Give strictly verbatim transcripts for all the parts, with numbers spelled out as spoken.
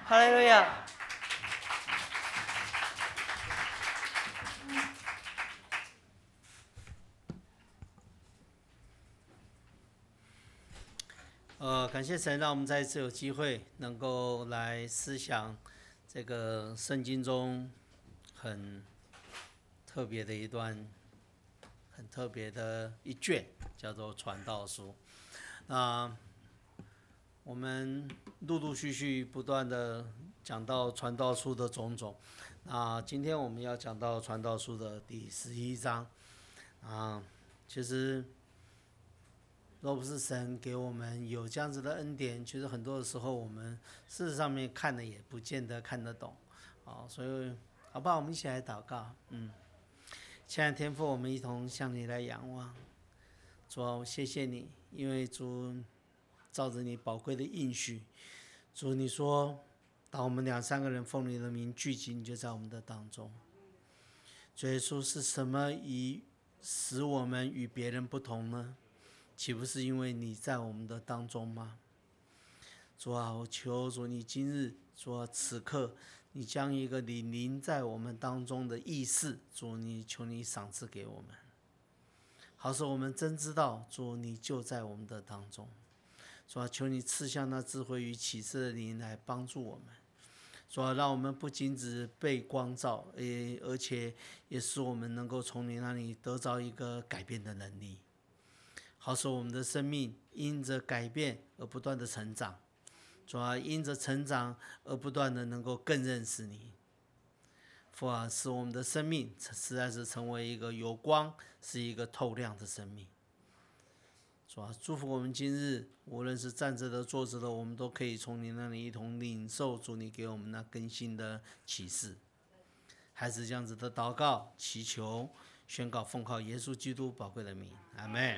哈利路亚。呃，感谢神，让我们再一次有机会能够来思想这个圣经中很特别的一段、很特别的一卷，叫做《传道书》。那我们陆陆续续不断的讲到传道书的种种。那今天我们要讲到传道书的第十一章。啊，其实若不是神给我们有这样子的恩典，其实很多的时候我们事实上面看的也不见得看得懂。好，所以好不好？我们一起来祷告。嗯，亲爱的天父，我们一同向你来仰望。主啊，我谢谢你，因为主照着你宝贵的应许，主你说，当我们两三个人奉你的名聚集，你就在我们的当中。主耶稣，是什么以使我们与别人不同呢？岂不是因为你在我们的当中吗？主啊，我求主你今日，主啊，此刻你将一个你临在我们当中的意识，主你求你赏赐给我们，好使我们真知道，主你就在我们的当中。主啊，求你赐下那智慧与启示的灵来帮助我们。主啊，让我们不仅只被光照，而且也使我们能够从你那里得着一个改变的能力，好使我们的生命因着改变而不断的成长。主啊，因着成长而不断的能够更认识你。父啊，使我们的生命实在是成为一个有光，是一个透亮的生命。主啊，祝福我们今日，无论是站着的、坐着的，我们都可以从你那里一同领受主你给我们那更新的启示。还是这样子的祷告、祈求、宣告，奉靠耶稣基督宝贵的名，阿们。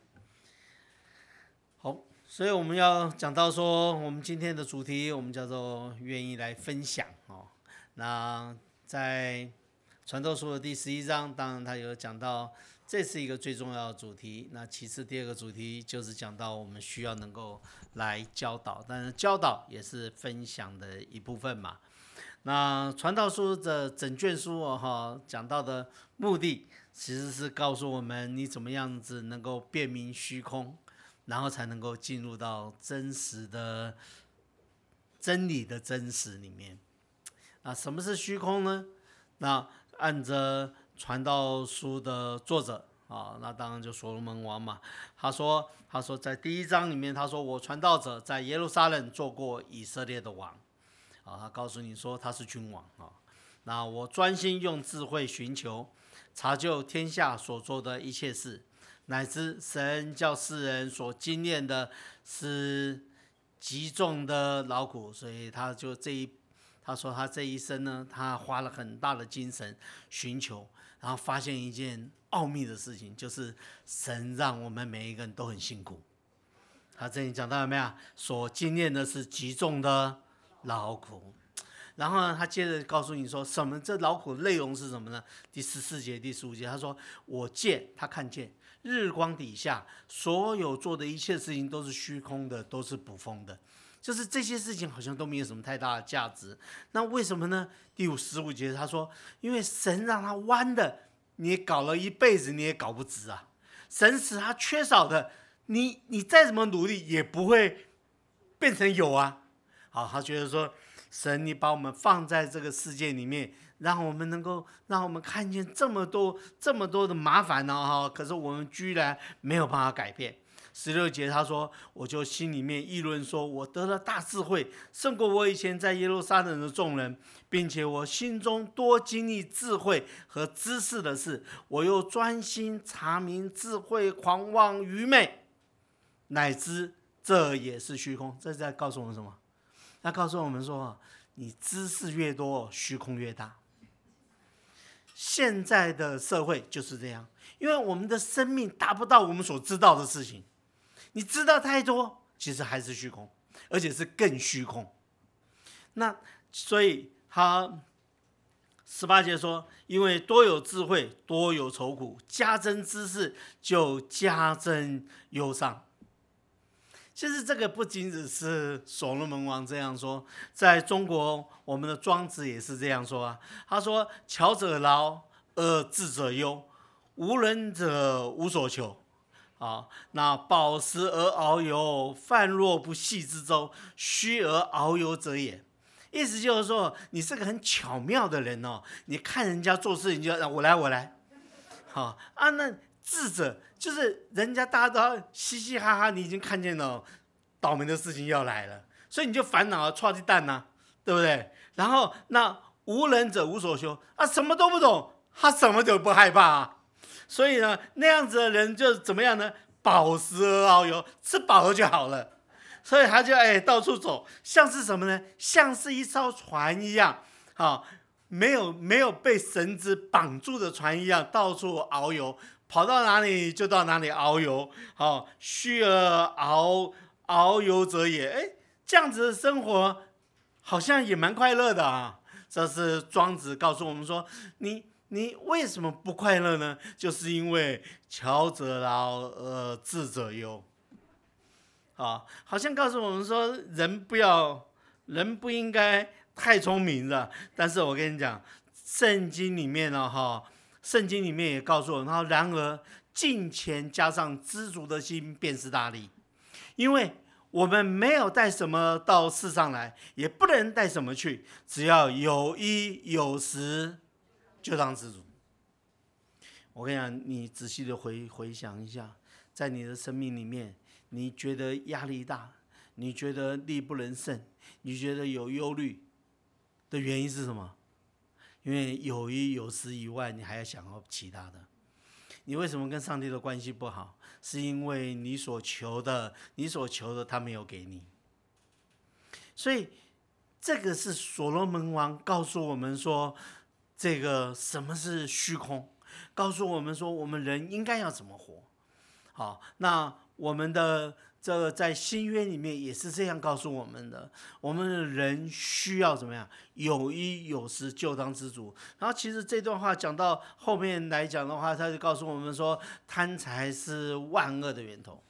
好，所以我们要讲到说，我们今天的主题，我们叫做愿意来分享哦。那在传道书的第十一章，当然他有讲到，这是一个最重要的主题。那其次第二个主题就是讲到我们需要能够来教导，但是教导也是分享的一部分嘛。那传道书的整卷书哦，讲到的目的其实是告诉我们你怎么样子能够辨明虚空，然后才能够进入到真实的真理的真实里面。那什么是虚空呢？那按着传道书的作者啊，那当然就所罗门王嘛。他说，他说在第一章里面，他说我传道者在耶路撒冷做过以色列的王。啊，他告诉你说他是君王啊。那我专心用智慧寻求，查究天下所做的一切事，乃至神叫世人所经验的是极重的劳苦，所以他就这一。他说他这一生呢，他花了很大的精神寻求，然后发现一件奥秘的事情，就是神让我们每一个人都很辛苦。他这里讲到了没有？所经验的是极重的劳苦。然后呢，他接着告诉你说，什么这劳苦的内容是什么呢？第十四节、第十五节，他说我见，他看见日光底下所有做的一切事情都是虚空的，都是捕风的。就是这些事情好像都没有什么太大的价值，那为什么呢？第五十五节他说，因为神让他弯的，你搞了一辈子你也搞不直啊；神使他缺少的，你你再怎么努力也不会变成有啊。好，他觉得说，神你把我们放在这个世界里面，让我们能够让我们看见这么多这么多的麻烦呢，可是我们居然没有办法改变。十六节他说，我就心里面议论说，我得了大智慧，胜过我以前在耶路撒冷的众人，并且我心中多经历智慧和知识的事，我又专心查明智慧、狂妄、愚昧，乃知这也是虚空。这是在告诉我们什么？他告诉我们说，你知识越多，虚空越大。现在的社会就是这样，因为我们的生命达不到我们所知道的事情。你知道太多，其实还是虚空，而且是更虚空。那所以他十八节说，因为多有智慧，多有愁苦，加增知识，就加增忧伤。 其实这个不仅只是所罗门王这样说，在中国我们的庄子也是这样说啊。他说：“巧者劳而智者忧，无能者无所求。”啊，那饱食而遨游，泛若不系之舟，虚而遨游者也。意思就是说，你是个很巧妙的人哦，你看人家做事，你就让我来，我来。好啊，那智者就是人家大家都要嘻嘻哈哈，你已经看见了倒霉的事情要来了，所以你就烦恼啊，错鸡蛋呐，对不对？然后那无能者无所求啊，什么都不懂，他什么都不害怕啊。所以呢，那样子的人就怎么样呢？饱食而遨游，吃饱了就好了。所以他就哎到处走，像是什么呢？像是一艘船一样，好，没有没有被绳子绑住的船一样，到处遨游，跑到哪里就到哪里遨游。好，虚而遨遨游者也。哎，这样子的生活好像也蛮快乐的啊。这是庄子告诉我们说，你你为什么不快乐呢？就是因为巧者劳而智者忧。啊，好像告诉我们说，人不要，人不应该太聪明了。但是我跟你讲，圣经里面呢，哈，圣经里面也告诉我们，然后然而敬虔加上知足的心，便是大利。因为我们没有带什么到世上来，也不能带什么去，只要有衣有食，就当知足。我跟你讲，你仔细的回回想一下，在你的生命里面，你觉得压力大，你觉得力不能胜，你觉得有忧虑的原因是什么？因为有衣有食以外，你还要想要其他的。你为什么跟上帝的关系不好？是因为你所求的，你所求的他没有给你。所以这个是所罗门王告诉我们说，这个什么是虚空，告诉我们说我们人应该要怎么活。好，那我们的这个在新约里面也是这样告诉我们的，我们的人需要怎么样？有衣有食，就当知足。然后其实这段话讲到后面来讲的话，他就告诉我们说，贪财是万恶的源头，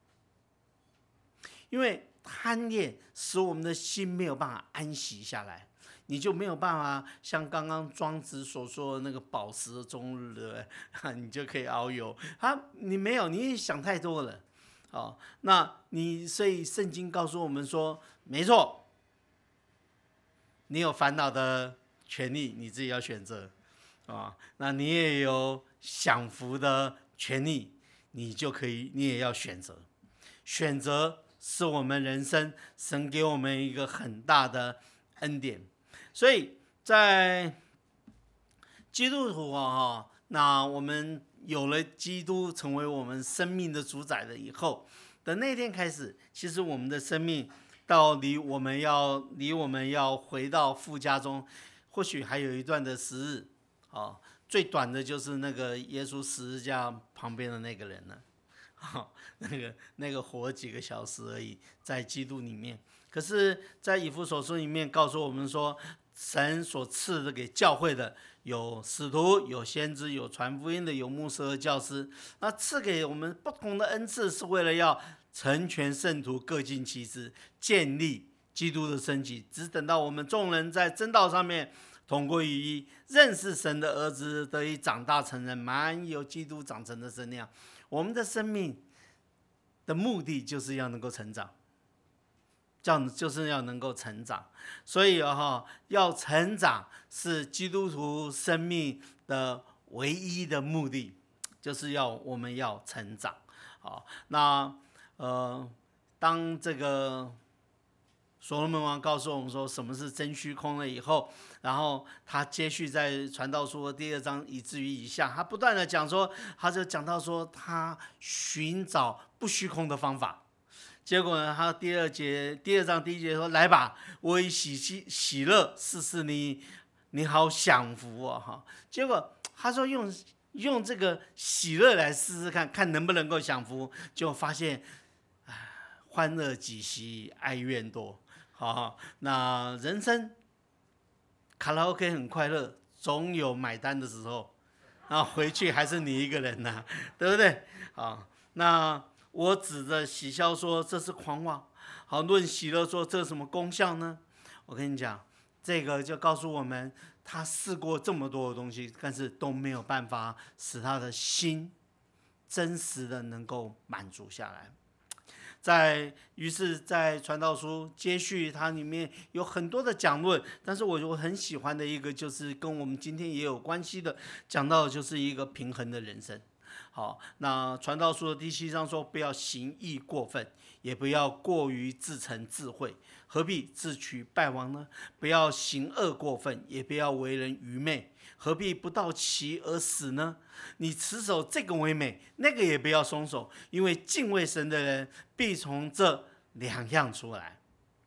因为贪恋使我们的心没有办法安息下来，你就没有办法像刚刚庄子所说的那个饱食的终日，对不对？你就可以遨游。啊，你没有，你想太多了。哦，那你所以圣经告诉我们说，没错，你有烦恼的权利，你自己要选择啊。那你也有享福的权利，你就可以，你也要选择。选择是我们人生神给我们一个很大的恩典。所以在基督徒啊，那我们有了基督成为我们生命的主宰了以后的那天开始，其实我们的生命到离我们要离我们要回到父家中，或许还有一段的时日。哦，最短的就是那个耶稣十字架旁边的那个人了。哦，那个那个活几个小时而已，在基督里面。可是，在以弗所书里面告诉我们说，神所赐的给教会的有使徒，有先知，有传福音的，有牧师和教师。那赐给我们不同的恩赐，是为了要成全圣徒，各尽其职，建立基督的身体。只等到我们众人在真道上面同归于一，认识神的儿子，得以长大成人，满有基督长成的身量。我们的生命的目的就是要能够成长，这样就是要能够成长。所以哦，要成长是基督徒生命的唯一的目的，就是要我们要成长。好，那呃，当这个所罗门王告诉我们说什么是真虚空了以后，然后他接续在传道书的第二章以至于以下，他不断的讲说，他就讲到说他寻找不虚空的方法。结果呢，他第二节第二章第一节说，来吧，我以喜喜乐试试你，你好享福哦哈。结果他说用用这个喜乐来试试看，看能不能够享福，就发现欢乐几息，哀怨多。好，那人生卡拉 OK 很快乐，总有买单的时候，然后回去还是你一个人呐、啊，对不对？好，那我指着喜笑说这是狂妄，好论喜乐说这是什么功效呢？我跟你讲，这个就告诉我们，他试过这么多的东西，但是都没有办法使他的心真实的能够满足下来。在于是，在传道书接续它里面有很多的讲论，但是我我很喜欢的一个就是跟我们今天也有关系的，讲到的就是一个平衡的人生。好，那传道书的第七章说，不要行义过分，也不要过于自成智慧，何必自取败亡呢？不要行恶过分，也不要为人愚昧，何必不到期而死呢？你持守这个为美，那个也不要松手，因为敬畏神的人必从这两样出来。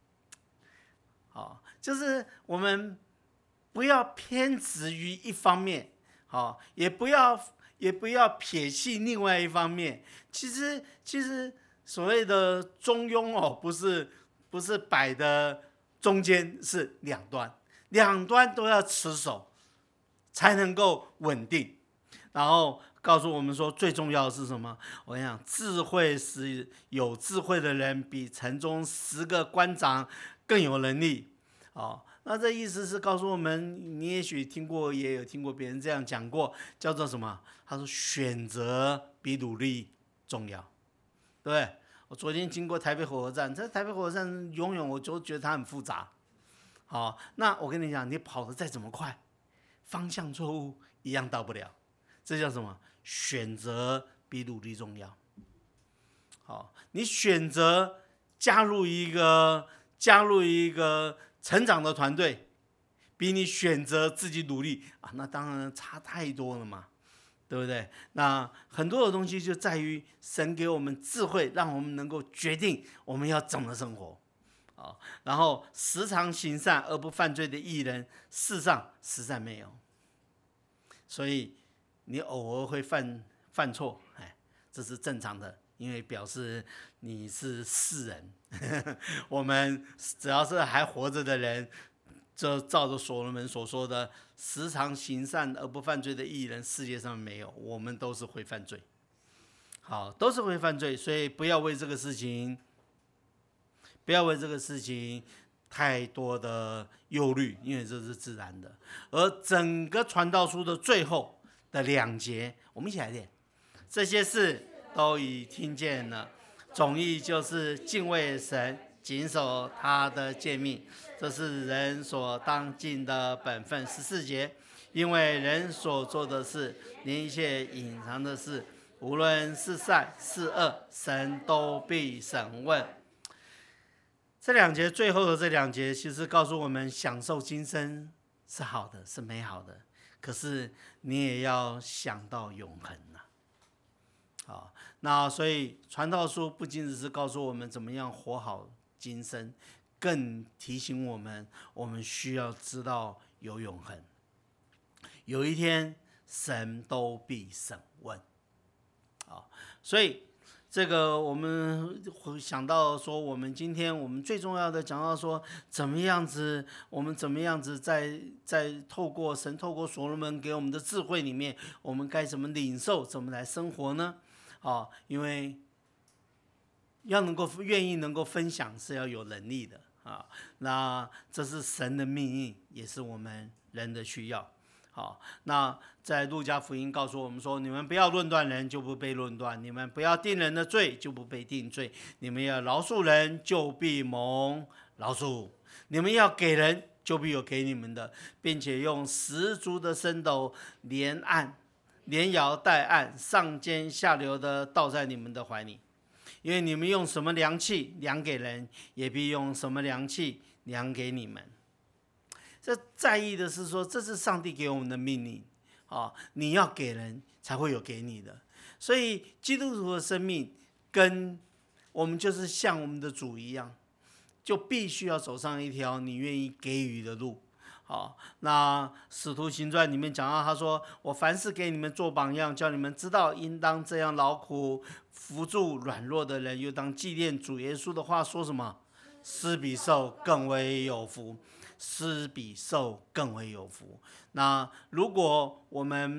好，就是我们不要偏执于一方面，好，也不要也不要撇弃另外一方面。其实，其实所谓的中庸哦，不是不是摆的中间，是两端，两端都要持守，才能够稳定。然后告诉我们说，最重要的是什么？我跟你讲，智慧使有智慧的人比城中十个官长更有能力。哦，那这意思是告诉我们，你也许听过，也有听过别人这样讲过，叫做什么？他说选择比努力重要，对不对？我昨天经过台北火车站，在台北火车站永远我就觉得它很复杂。好，那我跟你讲，你跑得再怎么快，方向错误一样到不了。这叫什么？选择比努力重要。好，你选择加入一个加入一个成长的团队，比你选择自己努力啊，那当然差太多了嘛，对不对？那很多的东西就在于神给我们智慧，让我们能够决定我们要怎么生活。啊，然后时常行善而不犯罪的义人，世上实在没有。所以你偶尔会犯犯错，哎，这是正常的，因为表示你是世人。我们只要是还活着的人，就照着所罗门所说的，时常行善而不犯罪的义人，世界上没有，我们都是会犯罪。好，都是会犯罪，所以不要为这个事情，不要为这个事情太多的忧虑，因为这是自然的。而整个传道书的最后的两节，我们一起来念：这些事都已听见了，总意就是敬畏神，谨守他的诫命，这是人所当尽的本分。十四节，因为人所做的事，连一切隐藏的事，无论是善是恶，神都必审问。这两节最后的这两节，其实告诉我们，享受今生是好的，是美好的，可是你也要想到永恒啊。好，那所以传道书不仅只是告诉我们怎么样活好今生，更提醒我们，我们需要知道有永恒。有一天，神都必审问。好，所以这个我们想到说，我们今天我们最重要的讲到说，怎么样子，我们怎么样子在在透过神透过所罗门给我们的智慧里面，我们该怎么领受，怎么来生活呢？啊，因为要能够愿意能够分享是要有能力的啊，那这是神的命令，也是我们人的需要。好，那在路加福音告诉我们说，你们不要论断人，就不被论断；你们不要定人的罪，就不被定罪；你们要饶恕人，就必蒙饶恕；你们要给人，就必有给你们的，并且用十足的升斗连按连摇带按，上尖下流的倒在你们的怀里。因为你们用什么量器量给人，也必用什么量器量给你们。这在意的是说，这是上帝给我们的命令啊！你要给人，才会有给你的。所以基督徒的生命跟我们就是像我们的主一样，就必须要走上一条你愿意给予的路。好，那使徒行传里面讲到，他说：“我凡事给你们做榜样，叫你们知道应当这样劳苦，扶助软弱的人，又当纪念主耶稣的话。”说什么？施比受更为有福。施比受更为有福。那如果我们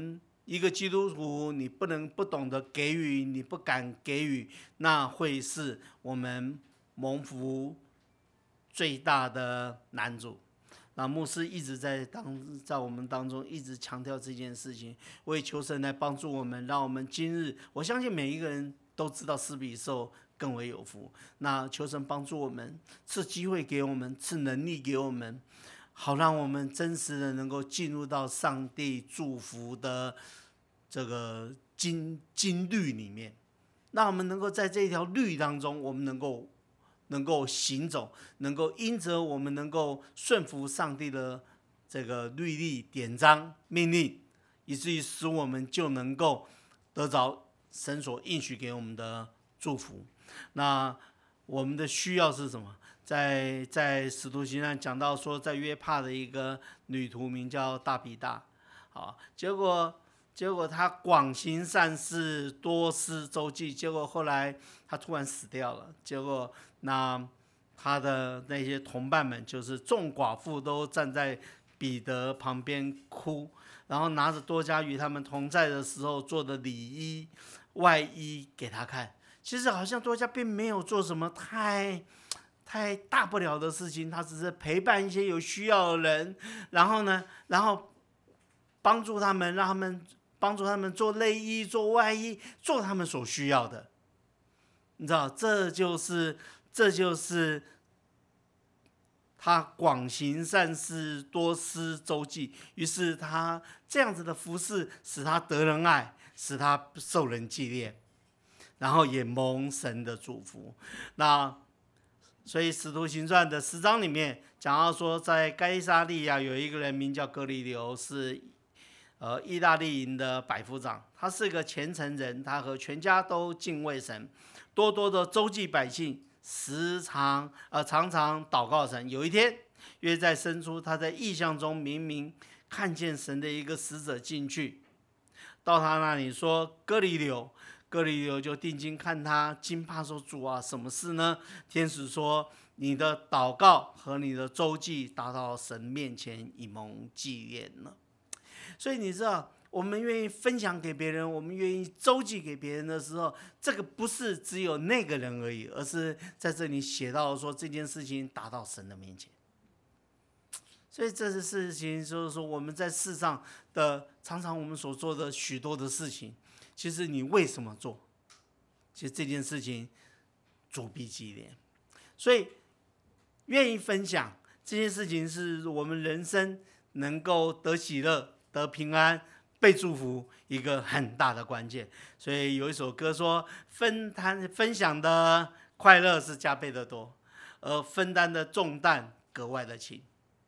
一个基督徒，你不能不懂得给予，你不敢给予，那会是我们蒙福最大的难处。那牧师一直在当在我们当中一直强调这件事情，我也求神来帮助我们，让我们今日，我相信每一个人都知道施比受更为有福。那求神帮助我们，赐机会给我们，赐能力给我们，好让我们真实的能够进入到上帝祝福的这个金金律里面，让我们能够在这条律当中，我们能够能够行走，能够因着我们能够顺服上帝的这个律例、典章、命令，以至于使我们就能够得着神所应许给我们的祝福。那我们的需要是什么？在在使徒行传讲到说，在约帕的一个女徒名叫大比大，好，结果结果她广行善事，多施周济，结果后来她突然死掉了。结果那她的那些同伴们，就是众寡妇，都站在彼得旁边哭，然后拿着多加与他们同在的时候做的里衣外衣给他看。其实好像多加并没有做什么太太大不了的事情，他只是陪伴一些有需要的人，然后呢，然后帮助他们，让他们帮助他们做内衣、做外衣，做他们所需要的。你知道，这就是这就是他广行善事，多施周济。于是他这样子的服事，使他得人爱，使他受人纪念，然后也蒙神的祝福。那所以使徒行传的十章里面讲到说，在该撒利亚有一个人名叫哥尼流，是呃意大利营的百夫长，他是个虔诚人，他和全家都敬畏神，多多的周济百姓，时常呃常常祷告神。有一天约在深处，他在异象中明明看见神的一个使者进去，到他那里说：哥尼流。哥尼流就定睛看他，惊怕说：主啊，什么事呢？天使说：你的祷告和你的周济达到神面前，以蒙纪念了。所以你知道，我们愿意分享给别人，我们愿意周济给别人的时候，这个不是只有那个人而已，而是在这里写到说这件事情达到神的面前。所以这件事情就是说，我们在世上的常常我们所做的许多的事情，其实你为什么做？其实这件事情主必纪念。所以愿意分享这件事情，是我们人生能够得喜乐、得平安、被祝福一个很大的关键。所以有一首歌说，分摊分享的快乐是加倍的多，而分担的重担格外的轻。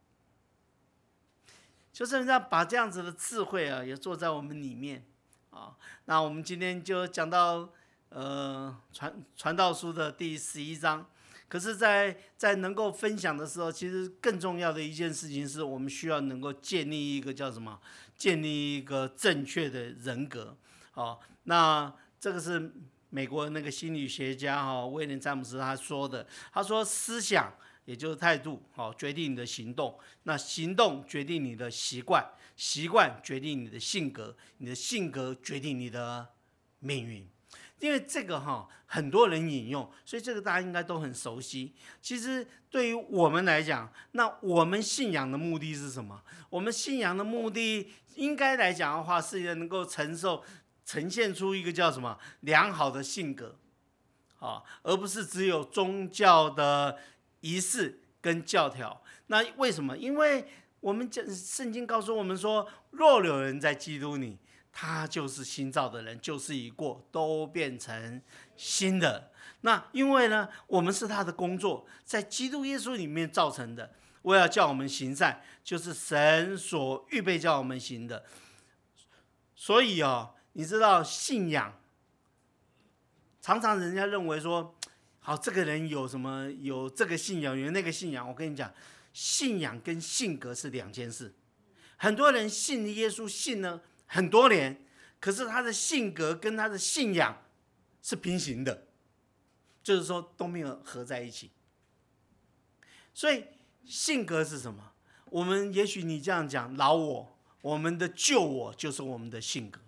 就是人家把这样子的智慧啊，也做在我们里面啊。那我们今天就讲到呃传传道书的第十一章。可是在，在能够分享的时候，其实更重要的一件事情是我们需要能够建立一个叫什么？建立一个正确的人格。哦，那这个是美国那个心理学家哈威廉詹姆斯他说的。他说思想也就是态度，好，决定你的行动，那行动决定你的习惯，习惯决定你的性格，你的性格决定你的命运。因为这个哈很多人引用，所以这个大家应该都很熟悉。其实对于我们来讲，那我们信仰的目的是什么？我们信仰的目的应该来讲的话，是能够承受、呈现出一个叫什么良好的性格，啊，而不是只有宗教的仪式跟教条。那为什么？因为我们圣经告诉我们说，若有人在基督里，他就是新造的人，旧事已过，都变成新的。那因为呢，我们是他的工作，在基督耶稣里面造成的。为了叫我们行善，就是神所预备叫我们行的。所以哦，你知道信仰，常常人家认为说，好，这个人有什么有这个信仰，有那个信仰。我跟你讲，信仰跟性格是两件事。很多人信耶稣信了很多年，可是他的性格跟他的信仰是平行的，就是说都没有合在一起。所以性格是什么？我们也许你这样讲，老我，我们的旧我就是我们的性格。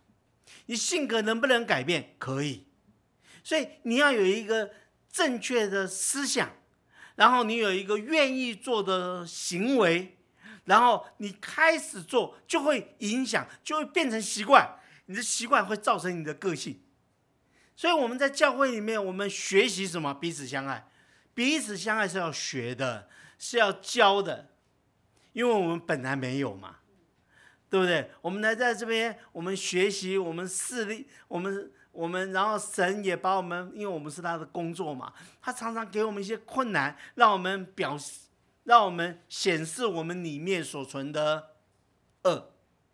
你性格能不能改变？可以。所以你要有一个正确的思想，然后你有一个愿意做的行为，然后你开始做，就会影响，就会变成习惯。你的习惯会造成你的个性。所以我们在教会里面，我们学习什么？彼此相爱。彼此相爱是要学的，是要教的，因为我们本来没有嘛，对不对？我们来在这边，我们学习，我们势力，我们我们，然后神也把我们，因为我们是他的工作嘛，他常常给我们一些困难，让我们表示，让我们显示我们里面所存的恶。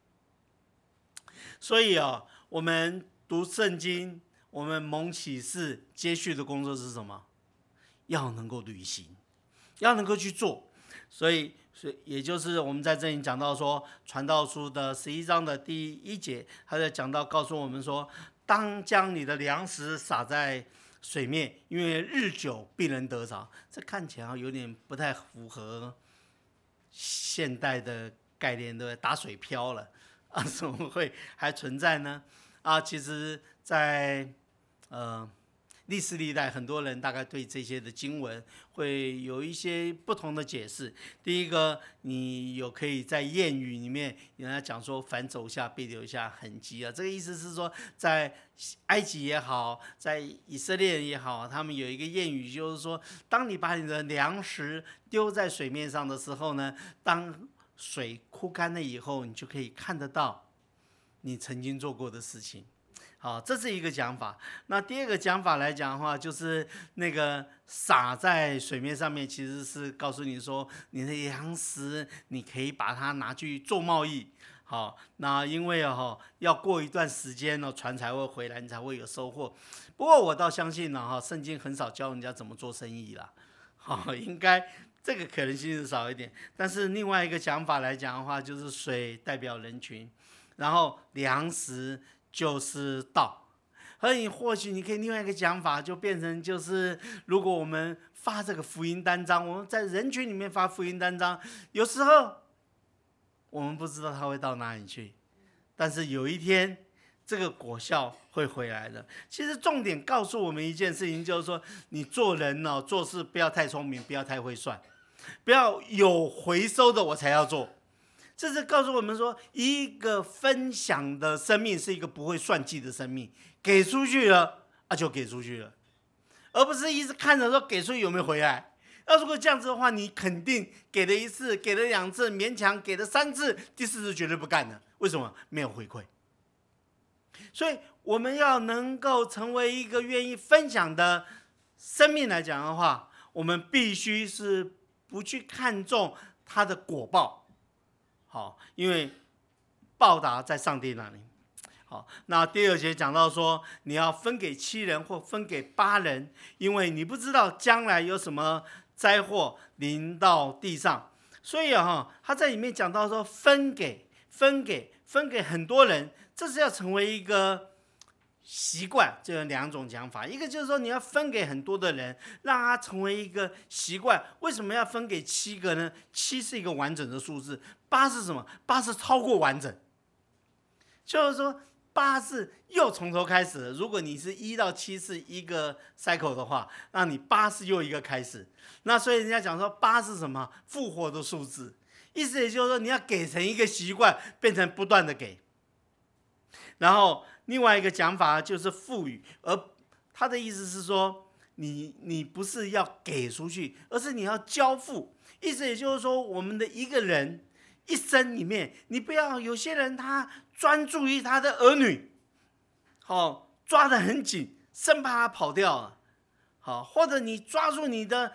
所以啊，我们读圣经，我们蒙启示接续的工作是什么？要能够履行，要能够去做。所以，所以也就是我们在这里讲到说，传道书的十一章的第一节，他在讲到告诉我们说，当将你的粮食撒在水面，因为日久必能得着。这看起来有点不太符合现代的概念，对不对？打水漂了啊，怎么会还存在呢？啊，其实在，在呃。历史历代很多人大概对这些的经文会有一些不同的解释。第一个，你有可以在谚语里面，人家讲说凡走下必留下痕迹啊，这个意思是说，在埃及也好，在以色列也好，他们有一个谚语，就是说，当你把你的粮食丢在水面上的时候呢，当水枯干了以后，你就可以看得到你曾经做过的事情。好，这是一个讲法。那第二个讲法来讲的话，就是那个撒在水面上面，其实是告诉你说，你的粮食你可以把它拿去做贸易。好，那因为哈要过一段时间呢，船才会回来，你才会有收获。不过我倒相信呢，哈，圣经很少教人家怎么做生意啦。好，应该这个可能性是少一点。但是另外一个讲法来讲的话，就是水代表人群，然后粮食就是道。而你或许你可以另外一个讲法，就变成就是，如果我们发这个福音单张，我们在人群里面发福音单张，有时候我们不知道它会到哪里去，但是有一天这个果效会回来的。其实重点告诉我们一件事情，就是说你做人哦，做事不要太聪明，不要太会算，不要有回收的我才要做。这是告诉我们说，一个分享的生命是一个不会算计的生命，给出去了啊就给出去了，而不是一直看着说给出去有没有回来。那如果这样子的话，你肯定给了一次，给了两次，勉强给了三次，第四次绝对不干了。为什么？没有回馈。所以我们要能够成为一个愿意分享的生命来讲的话，我们必须是不去看重它的果报。好，因为报答在上帝那里。好，那第二节讲到说，你要分给七人或分给八人，因为你不知道将来有什么灾祸临到地上。所以啊，他在里面讲到说，分给、分给、分给很多人，这是要成为一个习惯。这有两种讲法，一个就是说你要分给很多的人，让它成为一个习惯。为什么要分给七个呢？七是一个完整的数字，八是什么？八是超过完整，就是说八是又从头开始了。如果你是一到七是一个 cycle 的话，那你八是又一个开始。那所以人家讲说八是什么？复活的数字，意思也就是说你要给成一个习惯，变成不断的给。然后另外一个讲法就是赋予，而他的意思是说，你你不是要给出去，而是你要交付。意思也就是说，我们的一个人一生里面，你不要有些人他专注于他的儿女，好，抓得很紧，生怕他跑掉了，好，或者你抓住你的，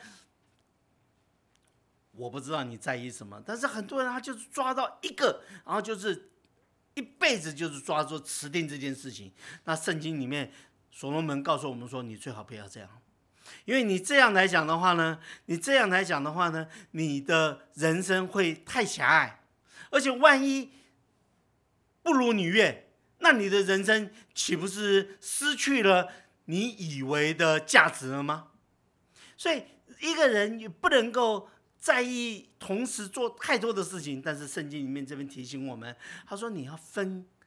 我不知道你在意什么，但是很多人他就是抓到一个，然后就是一辈子就是抓住持定这件事情。那圣经里面所罗门告诉我们说，你最好不要这样。因为你这样来讲的话呢，你这样来讲的话呢，你的人生会太狭隘，而且万一不如你愿，那你的人生岂不是失去了你以为的价值了吗？所以一个人也不能够在意同时做太多的事情，但是圣经里面这边提醒我们，他说你要分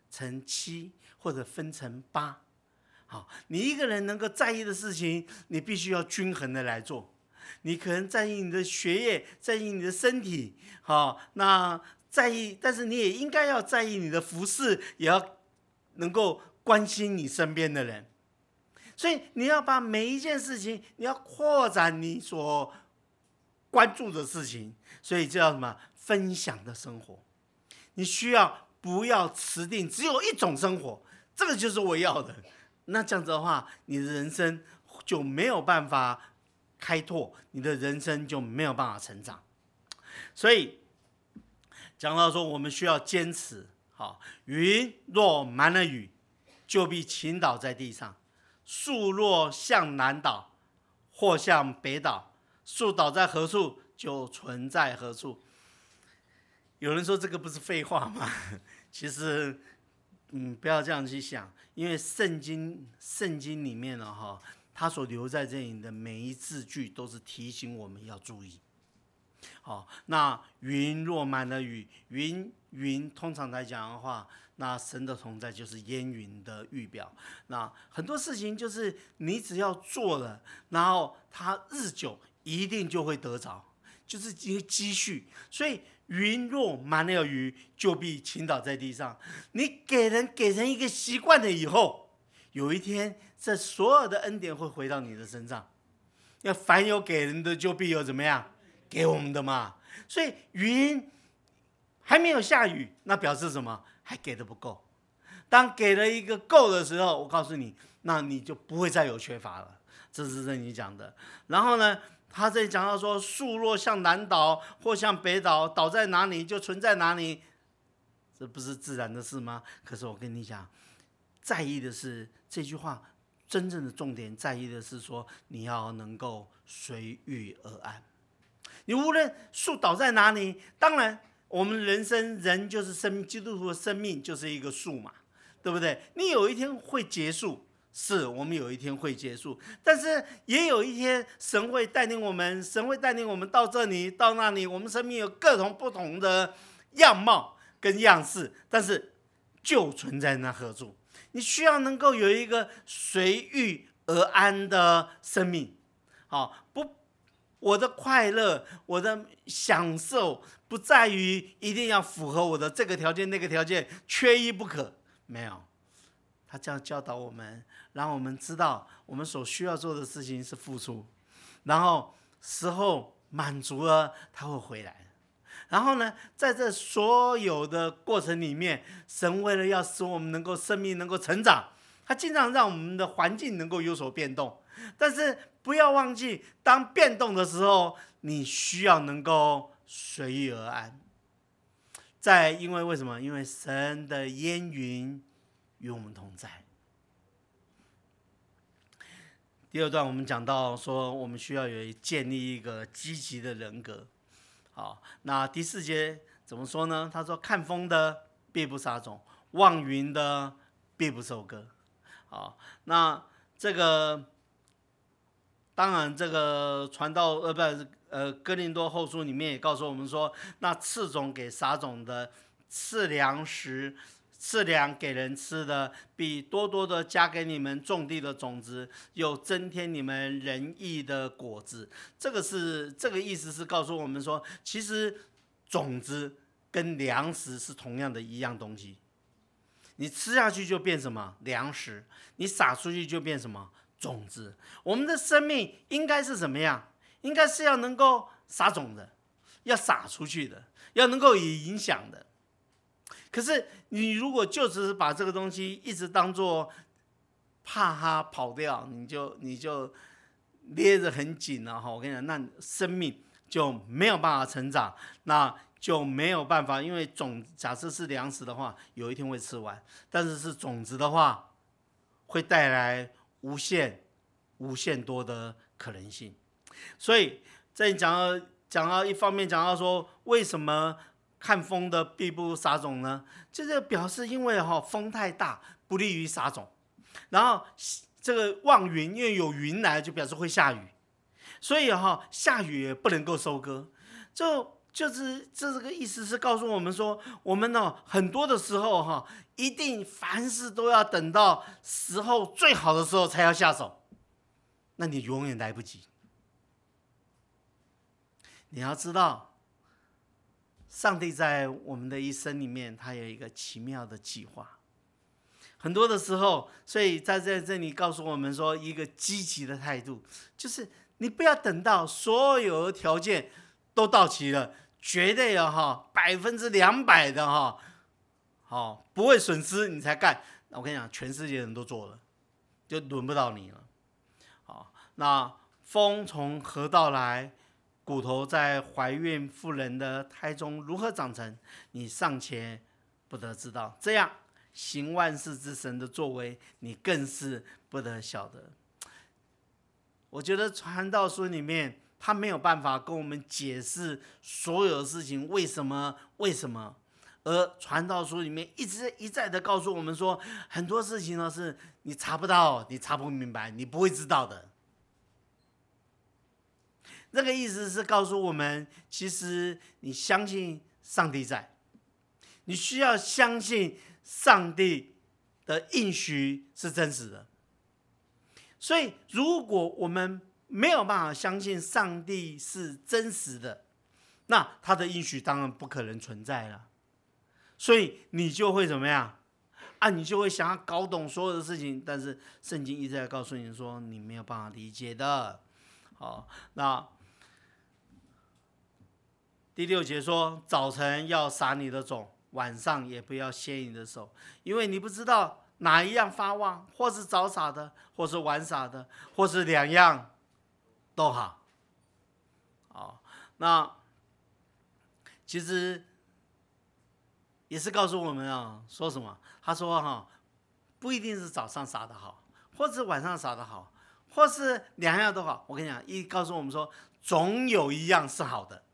成七，或者分成八。好，你一个人能够在意的事情，你必须要均衡的来做。你可能在意你的学业，在意你的身体，好，那在意，但是你也应该要在意你的服事，也要能够关心你身边的人。所以你要把每一件事情，你要扩展你所关注的事情，所以这叫什么？分享的生活。你需要不要持定只有一种生活，这个就是我要的。那这样子的话，你的人生就没有办法开拓，你的人生就没有办法成长。所以讲到说，我们需要坚持。好，云若满了雨，就必倾倒在地上；树若向南倒，或向北倒，树倒在何处，就存在何处。有人说这个不是废话吗？其实，嗯，不要这样去想，因为圣经圣经里面呢，哈，它所留在这里的每一字句都是提醒我们要注意。好，那云若满了雨，云云通常来讲的话，那神的同在就是烟云的预表。那很多事情就是你只要做了，然后它日久一定就会得着，就是一个积蓄。所以云若满了雨，就必倾倒在地上。你给人给人一个习惯了以后，有一天这所有的恩典会回到你的身上。要凡有给人的，就必有怎么样？给我们的嘛。所以云还没有下雨，那表示什么？还给的不够。当给了一个够的时候，我告诉你，那你就不会再有缺乏了。这是圣经讲的。然后呢，他这里讲到说，树若向南倒或向北倒，倒在哪里就存在哪里，这不是自然的事吗？可是我跟你讲，在意的是这句话，真正的重点在意的是说，你要能够随遇而安。你无论树倒在哪里，当然我们人生人就是生基督徒的生命就是一个树嘛，对不对？你有一天会结束，是我们有一天会结束，但是也有一天神会带领我们，神会带领我们到这里到那里，我们生命有各种不同的样貌跟样式，但是就存在那何处。你需要能够有一个随遇而安的生命。好，不，我的快乐，我的享受，不在于一定要符合我的这个条件那个条件，缺一不可。没有，他这样教导我们，让我们知道我们所需要做的事情是付出，然后时候满足了，他会回来。然后呢，在这所有的过程里面，神为了要使我们能够生命能够成长，他经常让我们的环境能够有所变动。但是不要忘记，当变动的时候，你需要能够随遇而安。在因为为什么？因为神的烟云与我们同在。第二段我们讲到说，我们需要有建立一个积极的人格。好，那第四节怎么说呢？他说：“看风的必不撒种，望云的必不收割。”好，那这个当然，这个传道呃不呃哥林多后书里面也告诉我们说，那赐种给撒种的，赐粮食。赐粮给人吃的，必多多的加给你们种地的种子，又增添你们仁义的果子。这个是这个意思是告诉我们说，其实种子跟粮食是同样的一样东西。你吃下去就变什么粮食，你撒出去就变什么种子。我们的生命应该是怎么样？应该是要能够撒种的，要撒出去的，要能够有影响的。可是你如果就只是把这个东西一直当作怕它跑掉，你就你就捏着很紧了哈。我跟你讲，那生命就没有办法成长，那就没有办法，因为种假设是粮食的话，有一天会吃完，但是是种子的话，会带来无限无限多的可能性。所以这里讲到讲到一方面讲到说，为什么看风的必不撒种呢？就是表示因为哈风太大，不利于撒种。然后这个望云，因为有云来，就表示会下雨，所以哈下雨也不能够收割。就就是这个意思是告诉我们说，我们呢、哦、很多的时候哈、哦，一定凡事都要等到时候最好的时候才要下手，那你永远来不及。你要知道，上帝在我们的一生里面，他有一个奇妙的计划。很多的时候，所以在这这里告诉我们说，一个积极的态度，就是你不要等到所有的条件都到齐了，绝对的哈，百分之两百的哈，好不会损失你才干。我跟你讲，全世界人都做了，就轮不到你了。好，那风从何道来？骨头在怀孕妇人的胎中如何长成，你尚且不得知道。这样行万事之神的作为，你更是不得晓得。我觉得传道书里面，他没有办法跟我们解释所有的事情为什么为什么，而传道书里面一直一再的告诉我们说，很多事情呢是你查不到，你查不明白，你不会知道的。这个意思是告诉我们，其实你相信上帝在，你需要相信上帝的应许是真实的。所以，如果我们没有办法相信上帝是真实的，那他的应许当然不可能存在了。所以你就会怎么样啊？你就会想要搞懂所有的事情，但是圣经一直在告诉你说，你没有办法理解的。好，那第六节说，早晨要撒你的种，晚上也不要歇你的手，因为你不知道哪一样发旺，或是早撒的，或是晚撒的，或是两样都好。好，那其实也是告诉我们啊，说什么？他说哈、啊，不一定是早上撒的好，或是晚上撒的好，或是两样都好。我跟你讲，一告诉我们说，总有一样是好的。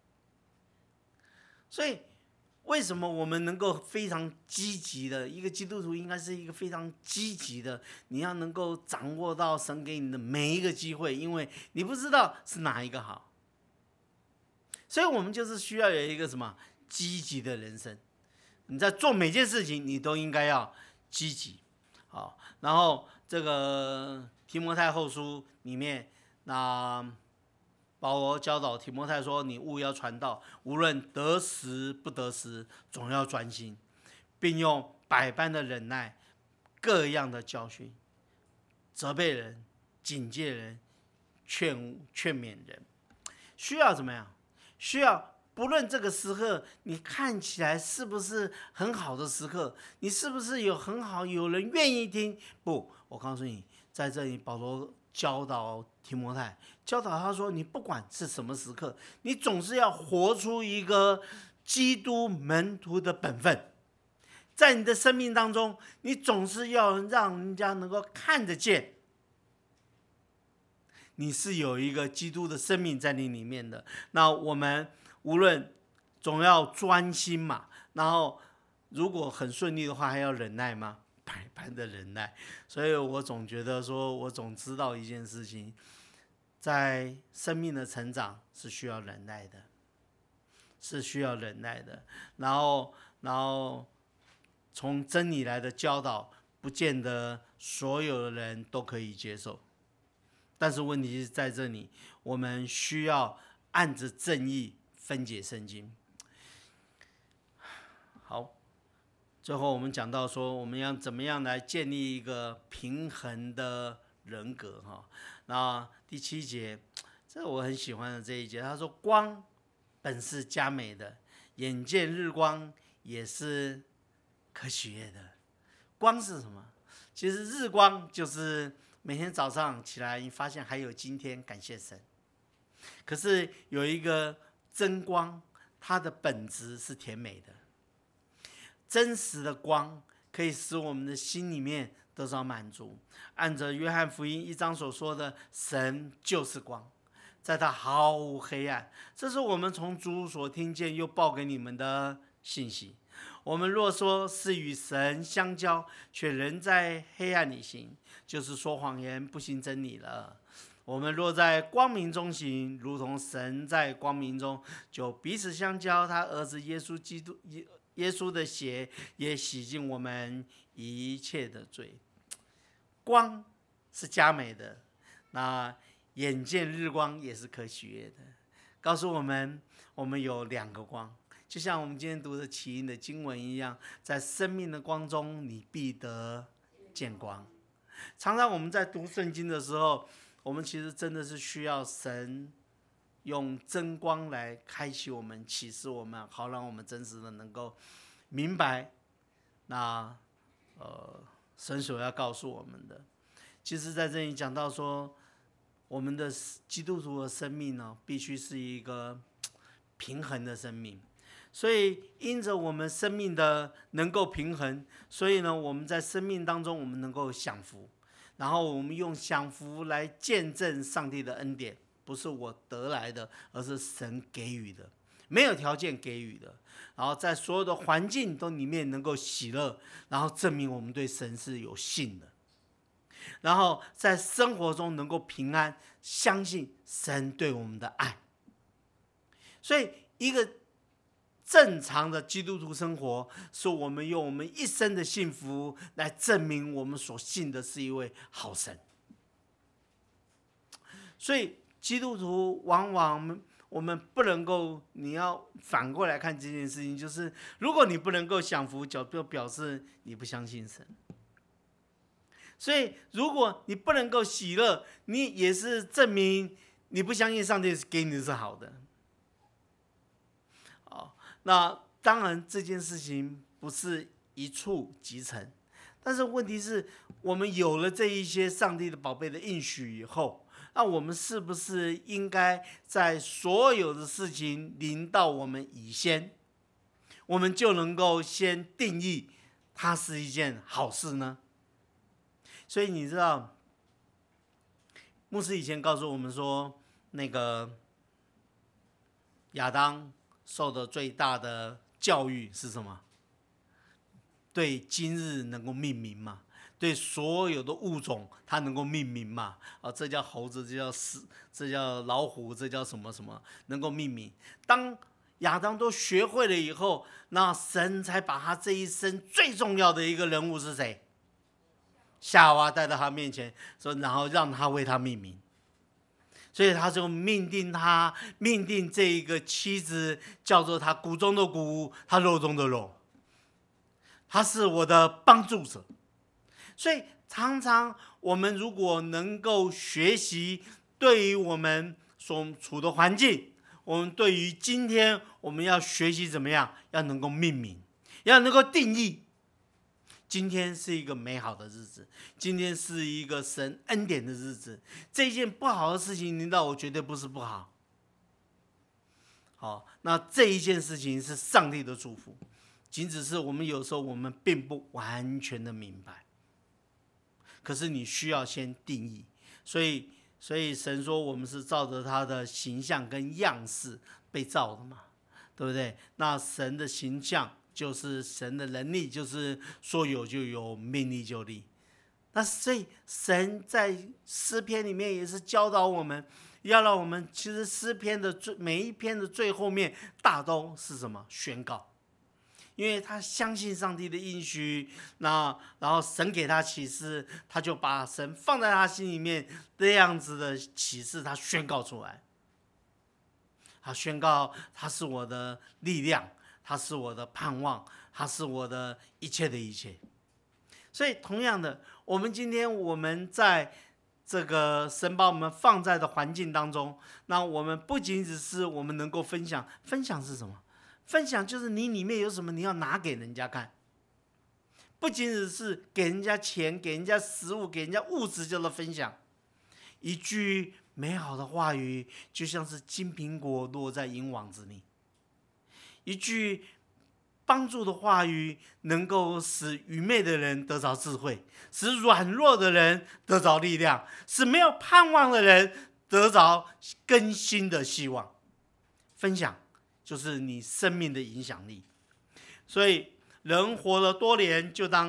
所以，为什么我们能够非常积极的？一个基督徒应该是一个非常积极的，你要能够掌握到神给你的每一个机会，因为你不知道是哪一个好。所以我们就是需要有一个什么积极的人生。你在做每件事情，你都应该要积极。好，然后这个提摩太后书里面，那保罗教导提摩太说：“你务要传道，无论得时不得时，总要专心，并用百般的忍耐，各样的教训，责备人、警戒人、劝劝勉人。需要怎么样？需要不论这个时刻你看起来是不是很好的时刻，你是不是有很好有人愿意听？不，我告诉你，在这里保罗教导提摩太，教导他说，你不管是什么时刻，你总是要活出一个基督门徒的本分。在你的生命当中，你总是要让人家能够看得见，你是有一个基督的生命在你里面的。那我们无论总要专心嘛，然后如果很顺利的话，还要忍耐吗？百般的忍耐。所以我总觉得说，我总知道一件事情，在生命的成长是需要忍耐的，是需要忍耐的。然后，然后从真理来的教导，不见得所有的人都可以接受。但是问题是在这里，我们需要按着正义分解圣经。好，最后我们讲到说，我们要怎么样来建立一个平衡的人格哈？那第七节，这我很喜欢的这一节，他说：“光本是佳美的，眼见日光也是可喜悦的。”光是什么？其实日光就是每天早上起来，你发现还有今天，感谢神。可是有一个真光，它的本质是甜美的。真实的光可以使我们的心里面得到满足。按着约翰福音一章所说的，神就是光，在他毫无黑暗。这是我们从主所听见又报给你们的信息。我们若说是与神相交，却仍在黑暗里行，就是说谎言，不行真理了。 我们若在光明中行，如同神在光明中，就彼此相交。他儿子耶稣基督耶耶稣的血也洗净我们一切的罪。光是佳美的，那眼见日光也是可喜悦的，告诉我们我们有两个光，就像我们今天读的起因的经文一样，在生命的光中你必得见光。常常我们在读圣经的时候，我们其实真的是需要神用真光来开启我们、启示我们，好让我们真实的能够明白那呃神所要告诉我们的。其实在这里讲到说，我们的基督徒的生命呢，必须是一个平衡的生命。所以因着我们生命的能够平衡，所以呢，我们在生命当中我们能够享福，然后我们用享福来见证上帝的恩典，不是我得来的，而是神给予的，没有条件给予的。然后在所有的环境都里面能够喜乐，然后证明我们对神是有信的。然后在生活中能够平安，相信神对我们的爱。所以一个正常的基督徒生活，是我们用我们一生的幸福来证明我们所信的是一位好神。所以基督徒往往我们不能够，你要反过来看这件事情，就是如果你不能够享福，就表示你不相信神。所以如果你不能够喜乐，你也是证明你不相信上帝给你的是好的。那当然这件事情不是一触即成，但是问题是我们有了这一些上帝的宝贝的应许以后，那我们是不是应该在所有的事情临到我们以先，我们就能够先定义它是一件好事呢？所以你知道，牧师以前告诉我们说，那个亚当受的最大的教育是什么？对今日能够命名嘛？对所有的物种，它能够命名嘛？啊，这叫猴子，这叫狮，这叫老虎，这叫什么什么，能够命名。当亚当都学会了以后，那神才把他这一生最重要的一个人物是谁？夏娃带到他面前说，然后让他为他命名。所以他就命定他，命定这一个妻子叫做他骨中的骨，他肉中的肉，他是我的帮助者。所以常常我们如果能够学习，对于我们所处的环境，我们对于今天我们要学习怎么样，要能够命名，要能够定义。今天是一个美好的日子，今天是一个神恩典的日子。这件不好的事情临到我，绝对不是不好。好，那这一件事情是上帝的祝福，仅只是我们有时候我们并不完全的明白。可是你需要先定义，所以所以神说我们是照着他的形象跟样式被造的嘛，对不对？那神的形象就是神的能力，就是说有就有，命立就立。那所以神在诗篇里面也是教导我们，要让我们，其实诗篇的最每一篇的最后面大都是什么？宣告。因为他相信上帝的应许，那然后神给他启示，他就把神放在他心里面这样子的启示，他宣告出来。他宣告他是我的力量，他是我的盼望，他是我的一切的一切。所以同样的，我们今天我们在这个神把我们放在的环境当中，那我们不仅只是我们能够分享，分享是什么？分享就是你里面有什么，你要拿给人家看，不仅只是给人家钱，给人家食物，给人家物质叫做分享。一句美好的话语，就像是金苹果落在银网子里；一句帮助的话语，能够使愚昧的人得着智慧，使软弱的人得着力量，使没有盼望的人得着更新的希望。分享就是你生命的影响力。所以人活了多年，就当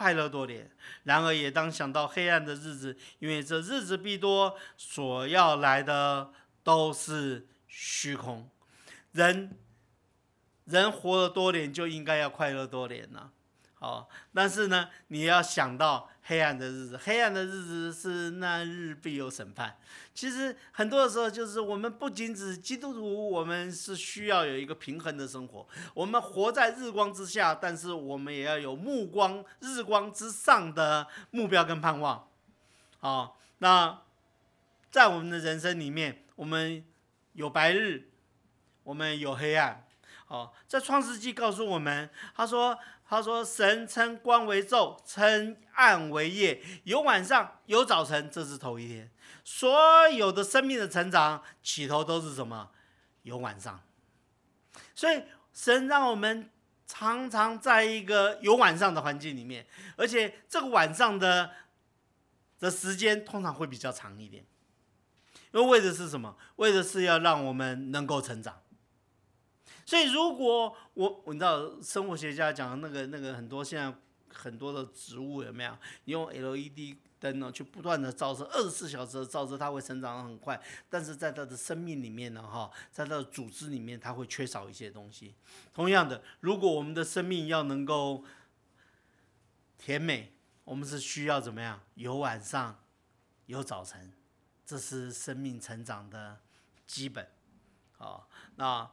快乐多点。然而也当想到黑暗的日子，因为这日子必多，所要来的都是虚空。人人活得多点，就应该要快乐多点了。好，但是呢，你要想到黑暗的日子，黑暗的日子是那日必有审判。其实很多的时候，就是我们不仅只基督徒，我们是需要有一个平衡的生活。我们活在日光之下，但是我们也要有目光日光之上的目标跟盼望。好，那在我们的人生里面，我们有白日，我们有黑暗。好，在创世纪告诉我们，他说。他说：“神称光为昼，称暗为夜，有晚上，有早晨，这是头一天。所有的生命的成长，起头都是什么？有晚上。所以神让我们常常在一个有晚上的环境里面，而且这个晚上的的时间通常会比较长一点，因为为的是什么？为的是要让我们能够成长。”所以，如果我你知道生活学家讲的那个那个很多现在很多的植物有没有？你用 L E D 灯呢，去不断的照射，二十四小时的照射，它会成长得很快。但是在它的生命里面呢，哈，在它的组织里面，它会缺少一些东西。同样的，如果我们的生命要能够甜美，我们是需要怎么样？有晚上，有早晨，这是生命成长的基本。好，那。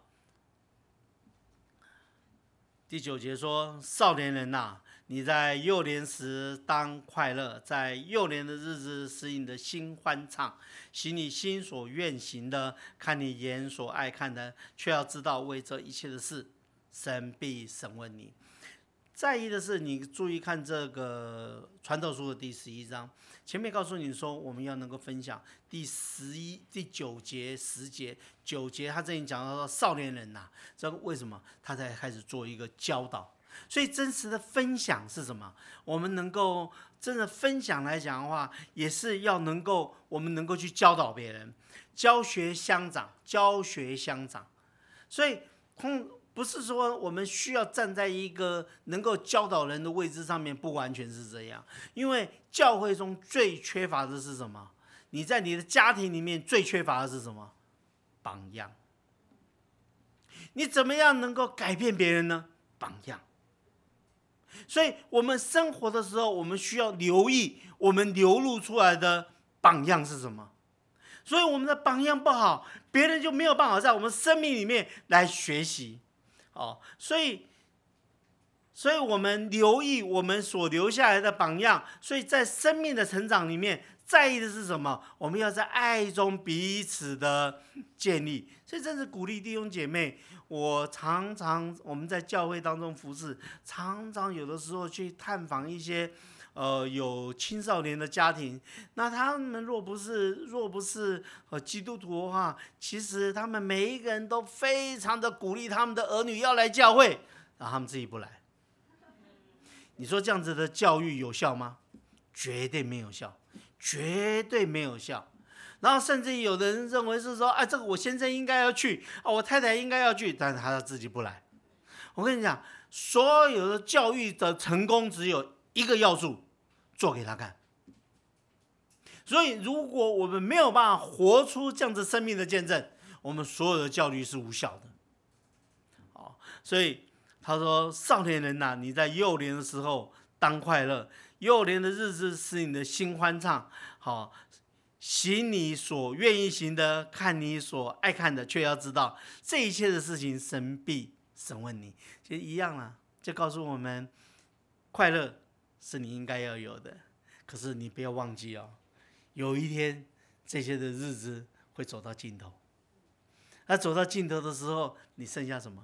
第九节说：“少年人呐、啊，你在幼年时当快乐，在幼年的日子使你的心欢畅，行你心所愿行的，看你眼所爱看的，却要知道为这一切的事，神必审问你。”在意的是，你注意看这个传道书的第十一章，前面告诉你说，我们要能够分享第十一、第九节、十节、九节，他这里讲到说少年人呐、啊，这个为什么他才开始做一个教导？所以真实的分享是什么？我们能够真的分享来讲的话，也是要能够我们能够去教导别人，教学相长，教学相长。所以通。不是说我们需要站在一个能够教导人的位置上面，不完全是这样。因为教会中最缺乏的是什么？你在你的家庭里面最缺乏的是什么？榜样。你怎么样能够改变别人呢？榜样。所以我们生活的时候，我们需要留意我们流露出来的榜样是什么。所以我们的榜样不好，别人就没有办法在我们生命里面来学习。哦，所以，所以我们留意我们所留下来的榜样，所以在生命的成长里面，在意的是什么？我们要在爱中彼此的建立。所以，真是鼓励弟兄姐妹。我常常我们在教会当中服侍，常常有的时候去探访一些。呃，有青少年的家庭，那他们若不是若不是呃基督徒的话，其实他们每一个人都非常的鼓励他们的儿女要来教会，然后他们自己不来。你说这样子的教育有效吗？绝对没有效，绝对没有效。然后甚至有的人认为是说，啊，这个我先生应该要去，啊，我太太应该要去，但是他自己不来。我跟你讲，所有的教育的成功只有一个要素。做给他看，所以如果我们没有办法活出这样子生命的见证，我们所有的教育是无效的。好，所以他说：“少年人呐、啊，你在幼年的时候当快乐，幼年的日子使你的心欢畅。好，行你所愿意行的，看你所爱看的，却要知道这一切的事情，神必审问你。”其实一样啊，就告诉我们，快乐。是你应该要有的，可是你不要忘记哦，有一天这些的日子会走到尽头。那走到尽头的时候，你剩下什么？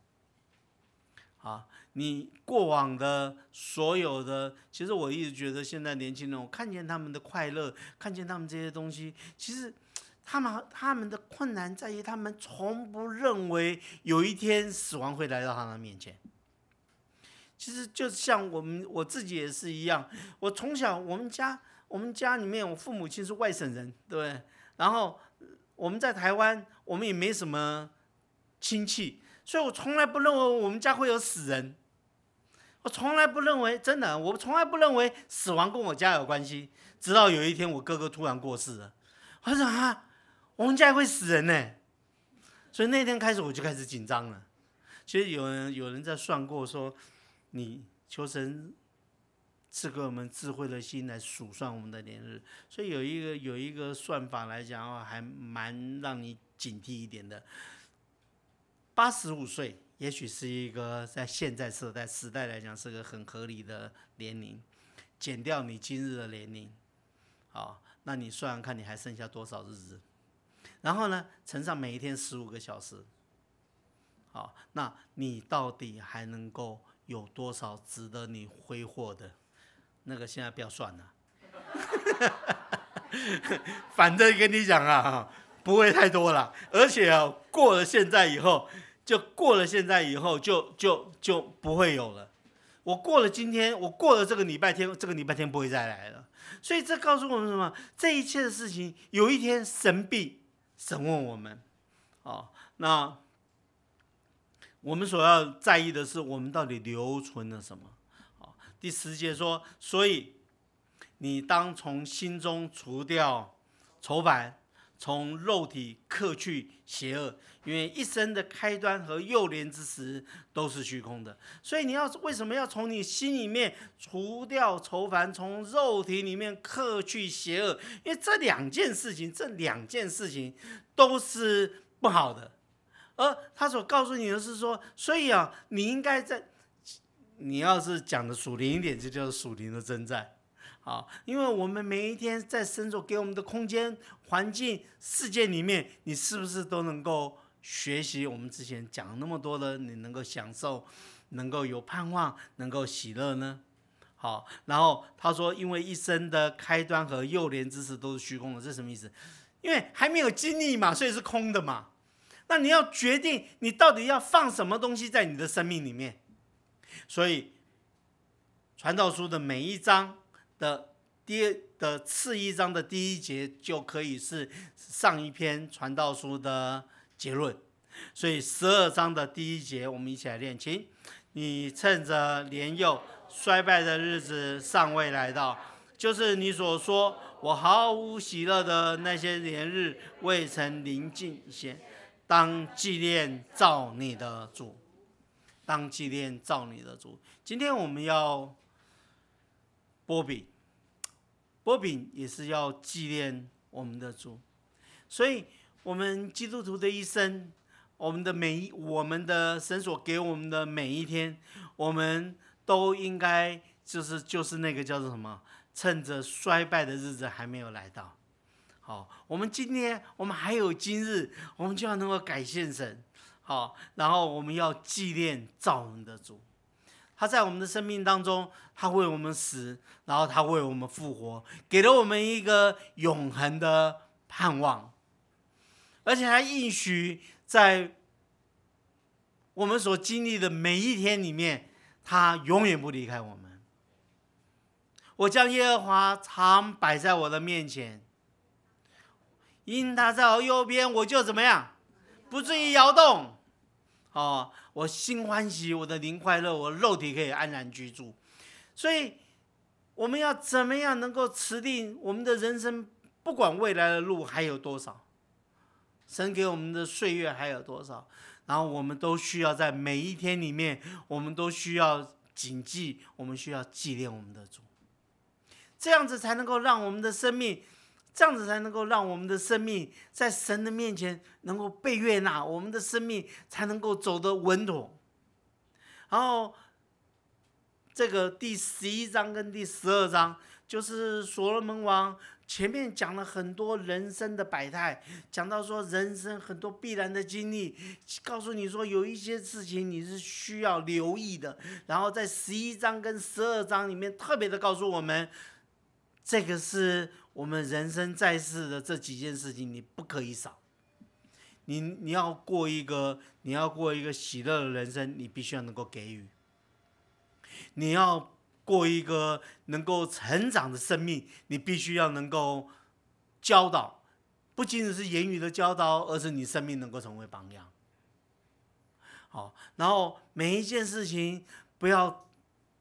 啊，你过往的所有的，其实我一直觉得现在年轻人，我看见他们的快乐，看见他们这些东西，其实他们他们的困难在于，他们从不认为有一天死亡会来到他们面前。其实就像我们我自己也是一样，我从小我们家我们家里面，我父母亲是外省人，对不对？然后我们在台湾，我们也没什么亲戚，所以我从来不认为我们家会有死人。 我从来不认为，真的，我从来不认为死亡跟我家有关系。直到有一天，我哥哥突然过世了，我说啊，我们家会死人呢。所以那天开始我就开始紧张了。其实有人有人在算过说，你求神赐给我们智慧的心来数算我们的年日，所以有一个有一个算法来讲的话，还蛮让你警惕一点的。八十五岁，也许是一个在现在时代时代来讲是个很合理的年龄，减掉你今日的年龄，好，那你算算看你还剩下多少日子，然后呢，乘上每一天十五个小时，好，那你到底还能够有多少值得你挥霍的？那个现在不要算了，反正跟你讲啊，不会太多了，而且啊，过了现在以后，就过了现在以后就就就不会有了。我过了今天，我过了这个礼拜天，这个礼拜天不会再来了。所以这告诉我们什么？这一切的事情，有一天神必审问我们。哦，那我们所要在意的是，我们到底留存了什么？哦，第十节说，所以你当从心中除掉愁烦，从肉体克去邪恶，因为一生的开端和幼年之时都是虚空的。所以你要为什么要从你心里面除掉愁烦，从肉体里面克去邪恶？因为这两件事情，这两件事情都是不好的。而他所告诉你的是说，所以啊，你应该在，你要是讲的属灵一点，就叫做属灵的征战。好，因为我们每一天在神所给我们的空间、环境、世界里面，你是不是都能够学习我们之前讲那么多的，你能够享受，能够有盼望，能够喜乐呢？好，然后他说，因为一生的开端和幼年之时都是虚空的，这是什么意思？因为还没有经历嘛，所以是空的嘛。那你要决定你到底要放什么东西在你的生命里面。所以传道书的每一章的第的次一章的第一节就可以是上一篇传道书的结论。所以十二章的第一节我们一起来练，请你趁着年幼衰败的日子尚未来到，就是你所说我毫无喜乐的那些年日未曾临近些，当纪念造你的主，当纪念造你的主。今天我们要剥饼，剥饼也是要纪念我们的主。所以我们基督徒的一生，我们的每一我们的神所给我们的每一天，我们都应该就是就是那个叫做什么？趁着衰败的日子还没有来到。好，我们今天我们还有今日，我们就要能够感谢神。好，然后我们要纪念造我们的主，他在我们的生命当中，他为我们死，然后他为我们复活，给了我们一个永恒的盼望，而且还应许在我们所经历的每一天里面，他永远不离开我们。我将耶和华常摆在我的面前，因他在我右边，我就怎么样，不至于摇动。哦，我心欢喜，我的灵快乐，我肉体可以安然居住。所以我们要怎么样能够持定我们的人生，不管未来的路还有多少，神给我们的岁月还有多少，然后我们都需要在每一天里面，我们都需要谨记，我们需要纪念我们的主，这样子才能够让我们的生命这样子才能够让我们的生命在神的面前能够被悦纳，我们的生命才能够走得稳妥。然后这个第十一章跟第十二章就是所罗门王前面讲了很多人生的百态，讲到说人生很多必然的经历，告诉你说有一些事情你是需要留意的。然后在十一章跟十二章里面特别的告诉我们，这个是我们人生在世的这几件事情，你不可以少。你你要过一个你要过一个喜乐的人生，你必须要能够给予。你要过一个能够成长的生命，你必须要能够教导，不仅仅是言语的教导，而是你生命能够成为榜样。好，然后每一件事情不要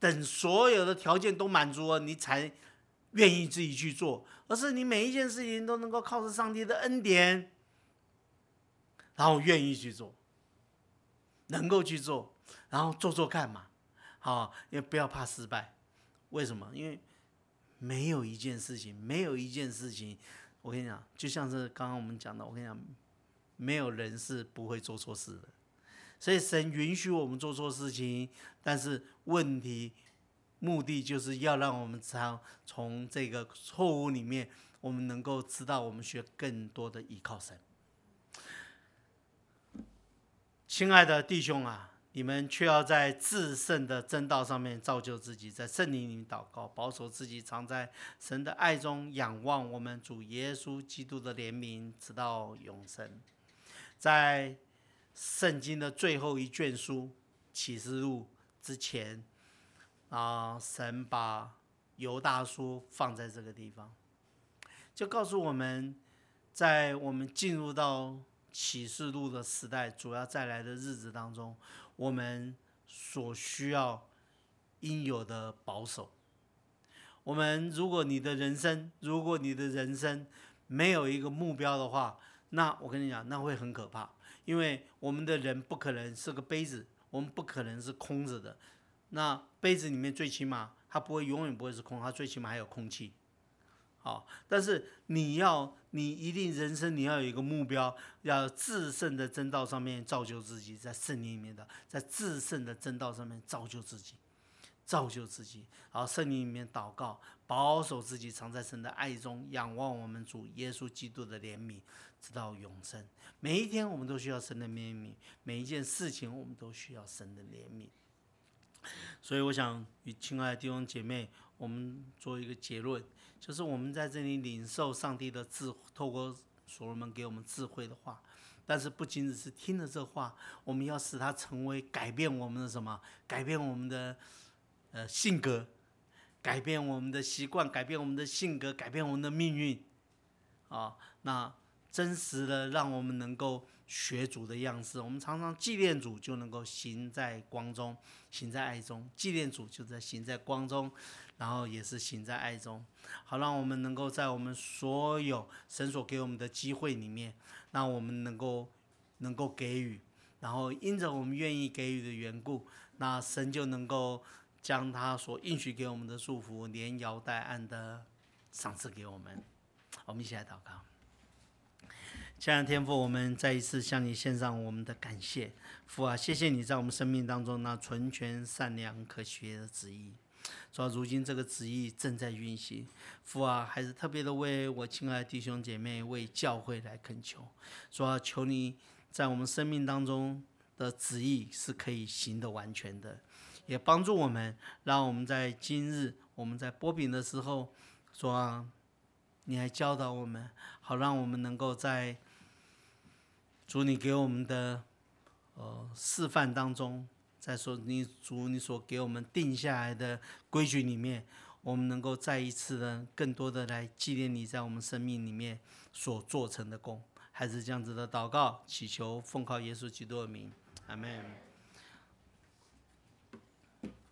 等所有的条件都满足了，你才愿意自己去做，而是你每一件事情都能够靠着上帝的恩典，然后愿意去做，能够去做，然后做做看嘛，好，也不要怕失败。为什么？因为没有一件事情，没有一件事情，我跟你讲，就像是刚刚我们讲的，我跟你讲，没有人是不会做错事的。所以神允许我们做错事情，但是问题目的就是要让我们从从这个错误里面，我们能够知道我们学更多的依靠神。亲爱的弟兄啊，你们却要在至圣的真道上面造就自己，在圣灵里面祷告，保守自己藏在神的爱中，仰望我们主耶稣基督的怜悯，直到永生。在圣经的最后一卷书启示录之前啊，神把犹大书放在这个地方，就告诉我们，在我们进入到启示录的时代，主要再来的日子当中，我们所需要应有的保守。我们如果你的人生，如果你的人生没有一个目标的话，那我跟你讲，那会很可怕。因为我们的人不可能是个杯子，我们不可能是空着的。那杯子里面最起码它不会永远不会是空，它最起码还有空气。好，但是你要，你一定人生你要有一个目标，要至圣的真道上面造就自己，在圣灵里面的，在至圣的真道上面造就自己，造就自己，然后圣灵里面祷告，保守自己藏在神的爱中，仰望我们主耶稣基督的怜悯，直到永生。每一天我们都需要神的怜悯，每一件事情我们都需要神的怜悯。所以我想与亲爱的弟兄姐妹，我们做一个结论，就是我们在这里领受上帝的智，透过所罗门给我们智慧的话，但是不仅只是听了这话，我们要使它成为改变我们的什么？改变我们的呃性格，改变我们的习惯，改变我们的性格，改变我们的命运啊！那真实的让我们能够学主的样式。我们常常纪念主，就能够行在光中，行在爱中。纪念主就在行在光中，然后也是行在爱中。好，让我们能够在我们所有神所给我们的机会里面，让我们能够能够给予，然后因着我们愿意给予的缘故，那神就能够将他所应许给我们的祝福连摇带按的赏赐给我们。我们一起来祷告。亲爱的天父，我们再一次向你献上我们的感谢。父啊，谢谢你在我们生命当中那纯全、善良、可学的旨意。主啊，如今这个旨意正在运行。父啊，还是特别的为我亲爱的弟兄姐妹、为教会来恳求。主啊，求你在我们生命当中的旨意是可以行得完全的，也帮助我们，让我们在今日我们在擘饼的时候，主啊，你还教导我们，好让我们能够在主你给我们的呃示范当中，在说你主你所给我们定下来的规矩里面，我们能够再一次的更多的来纪念你在我们生命里面所做成的功。还是这样子的祷告，祈求奉靠耶稣基督的名，阿们。